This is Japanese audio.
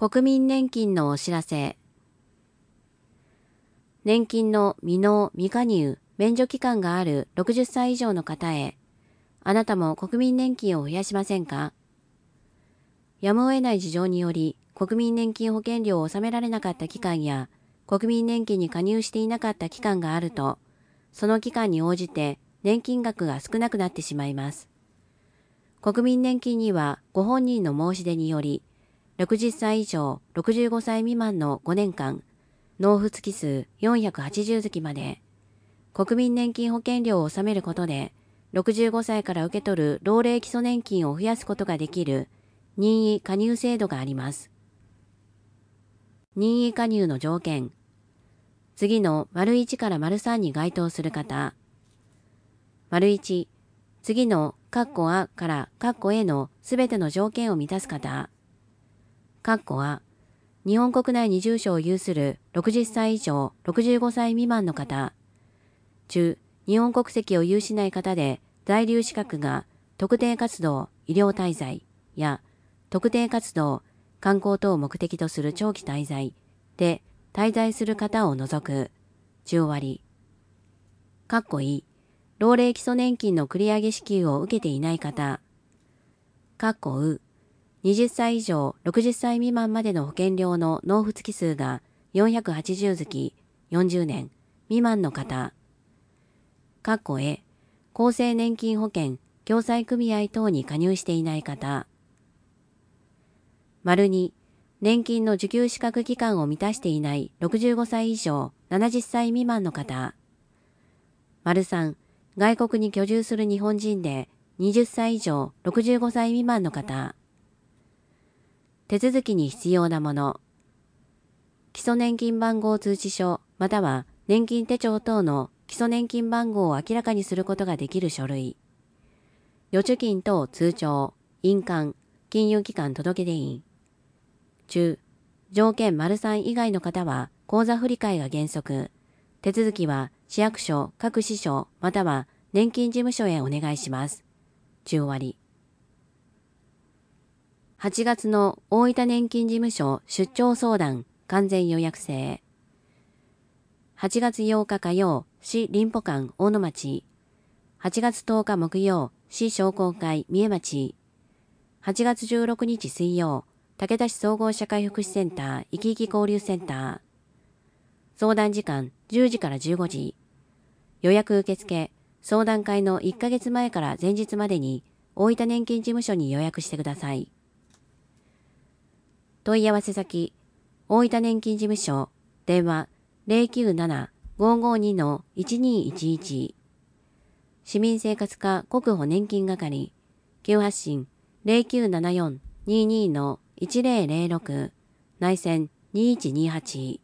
国民年金のお知らせ。年金の未納未加入免除期間がある60歳以上の方へ、あなたも国民年金を増やしませんか？やむを得ない事情により国民年金保険料を納められなかった期間や国民年金に加入していなかった期間があると、その期間に応じて年金額が少なくなってしまいます。国民年金にはご本人の申し出により、60歳以上65歳未満の5年間、納付月数480月まで、国民年金保険料を納めることで、65歳から受け取る老齢基礎年金を増やすことができる任意加入制度があります。任意加入の条件。次の①から③に該当する方。①、次の括弧あから括弧えのすべての条件を満たす方。括弧あ、日本国内に住所を有する60歳以上65歳未満の方。中、日本国籍を有しない方で在留資格が特定活動、医療滞在や特定活動、観光等を目的とする長期滞在で滞在する方を除く10割。括弧い、老齢基礎年金の繰り上げ支給を受けていない方。括弧う、20歳以上60歳未満までの保険料の納付月数が480月40年未満の方。括弧え、厚生年金保険共済組合等に加入していない方。②、年金の受給資格期間を満たしていない65歳以上70歳未満の方。③、外国に居住する日本人で20歳以上65歳未満の方。手続きに必要なもの。基礎年金番号通知書または年金手帳等の基礎年金番号を明らかにすることができる書類。預貯金等通帳、印鑑、金融機関届出印。中、条件③以外の方は口座振替が原則。手続きは市役所各支所または年金事務所へお願いします。10割。8月の大分年金事務所出張相談完全予約制。8月8日火曜、市林保館大野町。8月10日木曜、市商工会三重町。8月16日水曜、竹田市総合社会福祉センター生き生き交流センター。相談時間10時から15時。予約受付、相談会の1ヶ月前から前日までに大分年金事務所に予約してください。問い合わせ先、大分年金事務所、電話 097-552-1211。市民生活課国保年金係、急発進 0974-22-1006、内線2128。